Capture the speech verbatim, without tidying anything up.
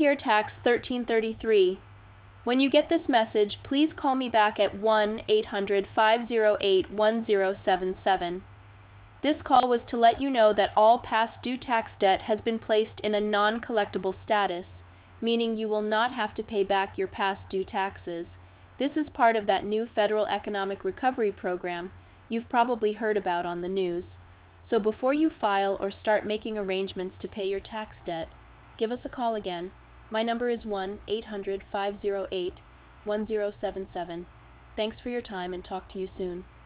Medicare Tax thirteen thirty-three. When you get this message, please call me back at one eight hundred, five oh eight, one oh seven seven. This call was to let you know that all past due tax debt has been placed in a non-collectible status, meaning you will not have to pay back your past due taxes. This is part of that new federal economic recovery program you've probably heard about on the news. So before you file or start making arrangements to pay your tax debt, give us a call again. My number is one eight hundred, five oh eight, one oh seven seven. Thanks for your time and talk to you soon.